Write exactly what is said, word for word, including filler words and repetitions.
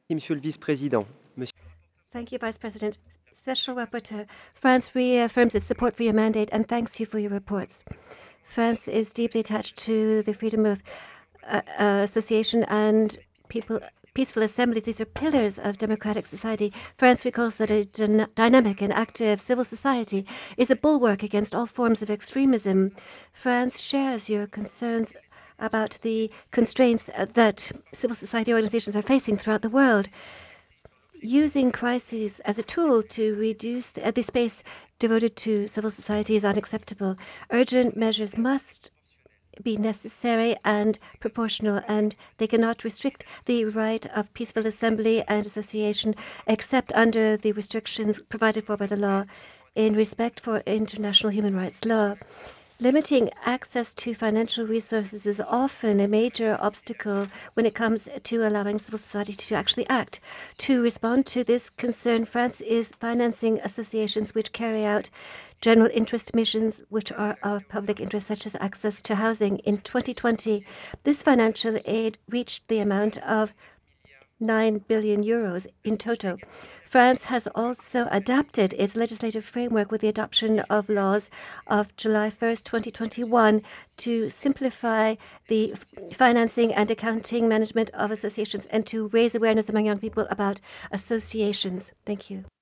Monsieur le Vice-président, Monsieur Thank you, Vice President. Special Rapporteur, France reaffirms its support for your mandate and thanks you for your reports. France is deeply attached to the freedom of uh, uh, association and people peaceful assemblies. These are pillars of democratic society. France recalls that a dyna- dynamic and active civil society is a bulwark against all forms of extremism. France shares your concerns about the constraints uh, that civil society organizations are facing throughout the world. Using crises as a tool to reduce the, uh, the space devoted to civil society is unacceptable. Urgent measures must be necessary and proportional, and they cannot restrict the right of peaceful assembly and association except under the restrictions provided for by the law in respect for international human rights law. Limiting access to financial resources is often a major obstacle when it comes to allowing civil society to actually act. To respond to this concern, France is financing associations which carry out general interest missions which are of public interest, such as access to housing. In twenty twenty, this financial aid reached the amount of nine billion euros in total. France has also adapted its legislative framework with the adoption of laws of July first, twenty twenty-one to simplify the financing and accounting management of associations and to raise awareness among young people about associations. Thank you.